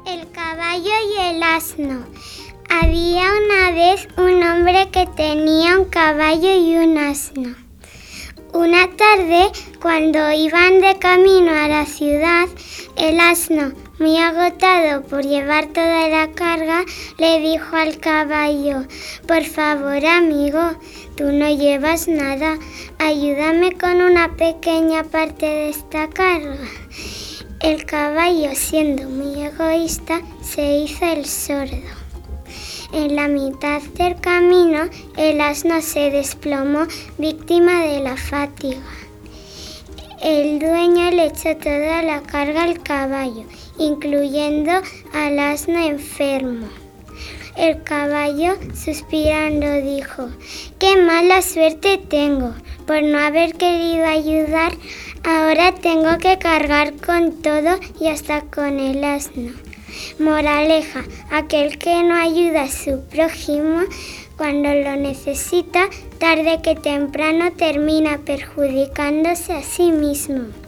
El caballo y el asno. Había una vez un hombre que tenía un caballo y un asno. Una tarde, cuando iban de camino a la ciudad, el asno, muy agotado por llevar toda la carga, le dijo al caballo: «Por favor, amigo, tú no llevas nada, ayúdame con una pequeña parte de esta carga». El caballo, siendo muy egoísta, se hizo el sordo. En la mitad del camino, el asno se desplomó, víctima de la fatiga. El dueño le echó toda la carga al caballo, incluyendo al asno enfermo. El caballo, suspirando, dijo: «¡Qué mala suerte tengo! Por no haber querido ayudar, ahora tengo que cargar con todo y hasta con el asno». Moraleja: aquel que no ayuda a su prójimo cuando lo necesita, tarde que temprano termina perjudicándose a sí mismo.